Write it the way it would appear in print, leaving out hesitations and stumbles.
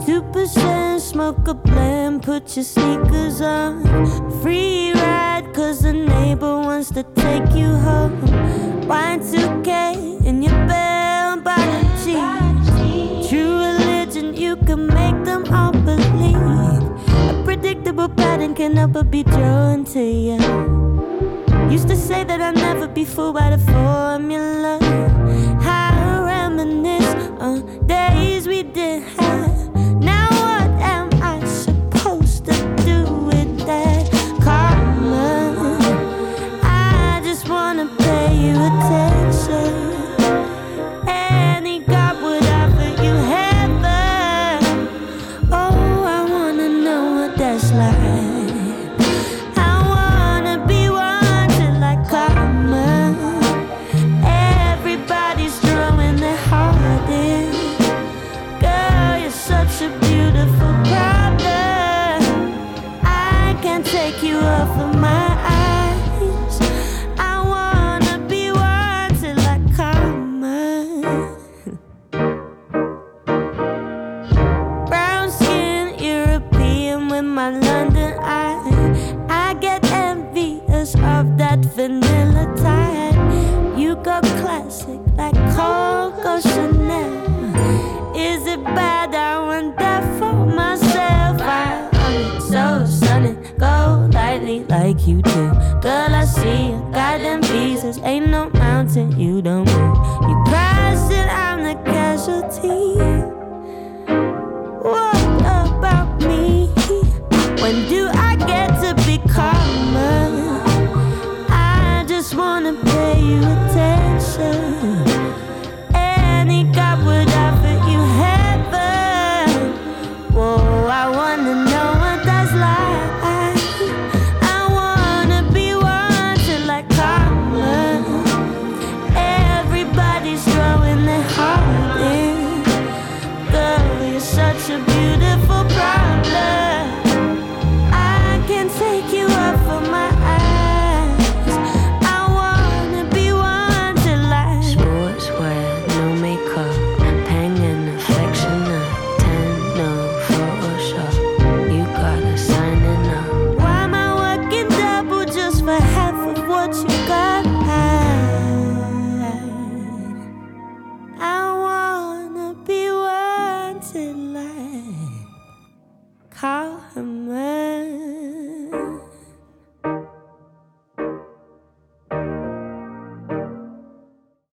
2% smoke a blend, put your sneakers on. Free ride, cause the neighbor wants to take you home. Y2K in your bell bottom jeans. True religion, you can make them all believe. A predictable pattern can help but be drawn to you. Used to say that I'd never be fooled by the formula. I reminisce on days we didn't have. Now what am I supposed to do with that karma? I just wanna pay you attention. Any God would offer you heaven. Oh, I wanna know what that's like. I wanna be wanted like karma. Everybody's throwing their heart in. Girl, you're such a beautiful problem. I can't take you off of my eyes. I wanna be wanted like karma. Brown skin, European with my London eye. I get envious of that vanilla type. You go classic like Coco Chanel. Is it bad? I want that for myself. I'm so sunny, go lightly like you do. Girl, I see you got them visas. Ain't no mountain you don't move. You crash it, I'm the casualty.